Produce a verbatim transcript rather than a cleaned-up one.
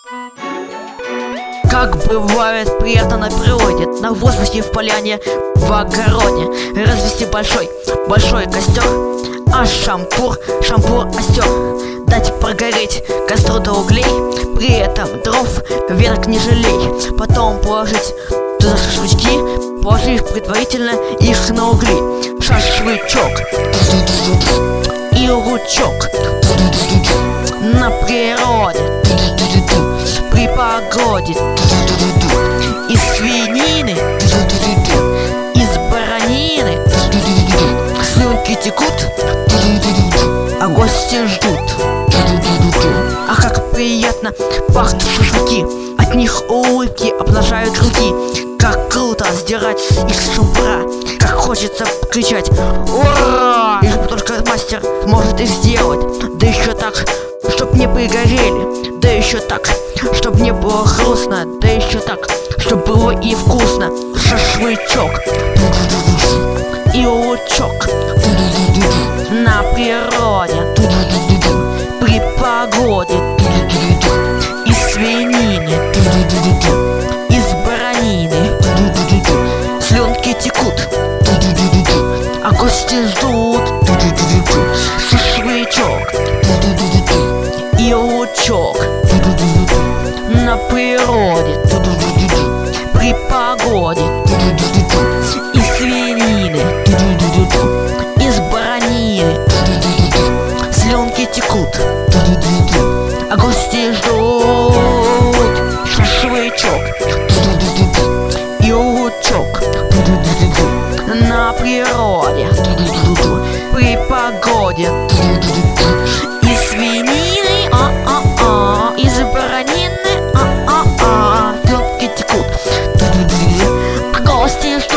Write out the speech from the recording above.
Как бывает приятно на природе, на воздухе, в поляне, в огороде развести большой, большой костер, а шампур, шампур остер. Дать прогореть костру до углей, при этом дров, веток не жалей. Потом положить туда шашлычки, положив предварительно их на угли. Шашлычок и лучок на природе, при погоде. Из свинины, из баранины слюнки текут, а гости ждут. А как приятно пахнут шашлыки, от них улыбки обнажают руки. Как круто сдирать с их шампура, как хочется кричать «Ура!» Лишь бы только мастер может их сделать, да еще так, чтоб не пригорели, да еще так, чтоб не было грустно, да еще так, чтоб было и вкусно. Шашлычок и лучок на природе, при погоде. Из свинины, из баранины слюнки текут, а гости ждут. Шашлычок и лучок на природе, при погоде. Из свинины, из баранины слюнки текут, а гости ждут. Шашлычок и лучок на природе, при погоде. Из свинины, а-а-а, из баранины, а-а-а слюнки текут, а гости ждут.